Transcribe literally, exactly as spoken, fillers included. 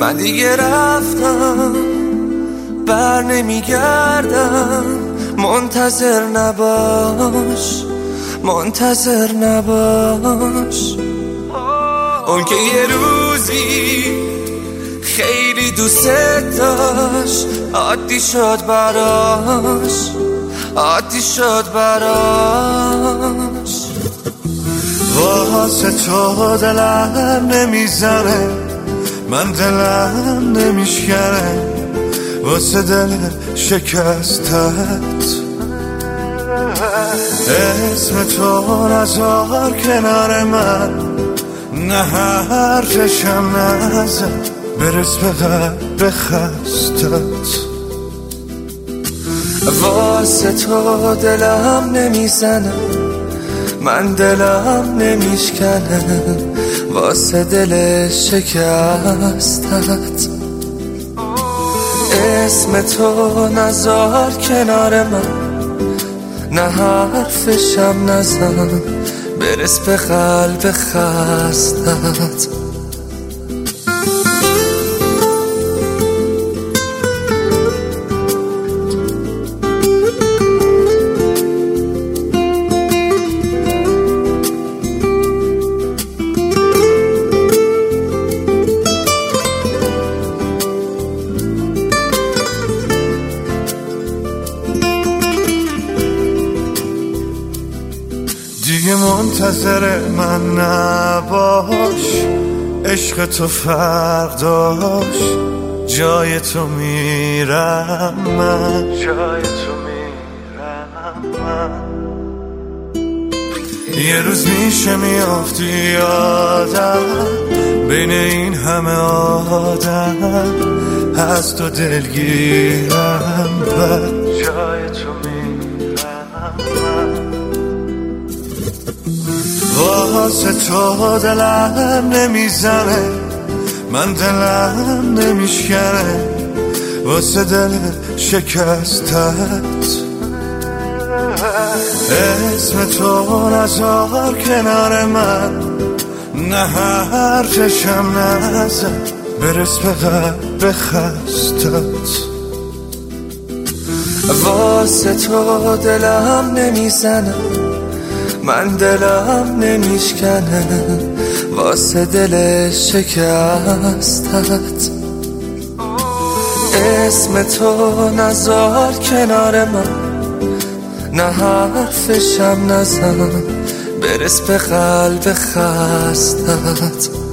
من دیگه رفتم بر نمیگردم، منتظر نباش منتظر نباش. اون که یه روزی خیلی دوست داشت عادی شد براش عادی شد براش. واسه تو دلم نمیزنه، من دلم نمیشکنه واسه دل شکستت. اسم تو نذار کنار من، نه حرفشم نزن برس به قلب خستت. واسه تو دلم نمیزنه، من دلم نمیشکنه واسه دل شکستت. اسم تو نذار کنار من، نه حرفشم نزن برس به قلب خستت. دیگه منتظر من نباش، عشق تو فرق داشت، جای تو میرم من، جای تو میرم من. یه روز میشه میافتی یادم بین این همه آدم، از تو دلگیرم بر جای تو میرم من. واسه تو دلم نمیزنه، من دلم نمیشکنه واسه دل شکستت. اسم تو نذار کنار من، نه حرفشم نزن برس به قلب خستت. واسه تو دلم نمیزنه، من دلم نمیشکنه واسه دل شکستت. اسم تو نذار کنار من، نه حرفشم نزن برس به قلب خستت.